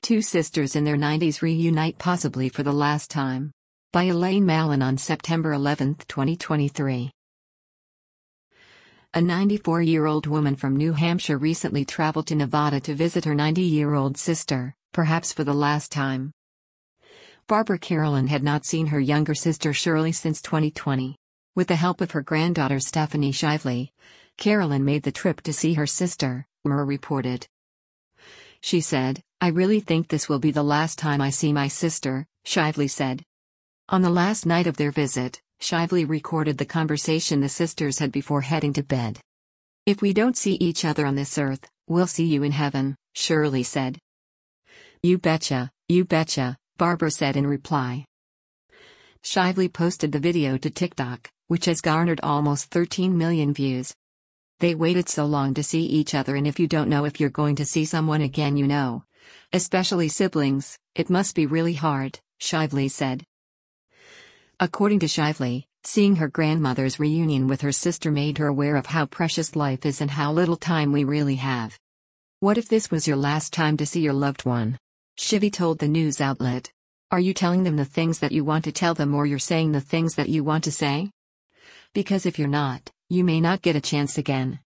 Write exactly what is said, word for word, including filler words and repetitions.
Two sisters in their nineties reunite possibly for the last time. By Elaine Mallon on September eleventh, twenty twenty-three. A ninety-four-year-old woman from New Hampshire recently traveled to Nevada to visit her ninety-year-old sister, perhaps for the last time. Barbara Carolyn had not seen her younger sister Shirley since twenty twenty. With the help of her granddaughter Stephanie Shively, Carolyn made the trip to see her sister, Murr reported. She said, "I really think this will be the last time I see my sister," Shively said. On the last night of their visit, Shively recorded the conversation the sisters had before heading to bed. "If we don't see each other on this earth, we'll see you in heaven," Shirley said. "You betcha, you betcha," Barbara said in reply. Shively posted the video to TikTok, which has garnered almost thirteen million views. "They waited so long to see each other, and if you don't know if you're going to see someone again, you know. Especially siblings, it must be really hard," Shively said. According to Shively, seeing her grandmother's reunion with her sister made her aware of how precious life is and how little time we really have. "What if this was your last time to see your loved one?" Shively told the news outlet. "Are you telling them the things that you want to tell them, or you're saying the things that you want to say? Because if you're not, you may not get a chance again."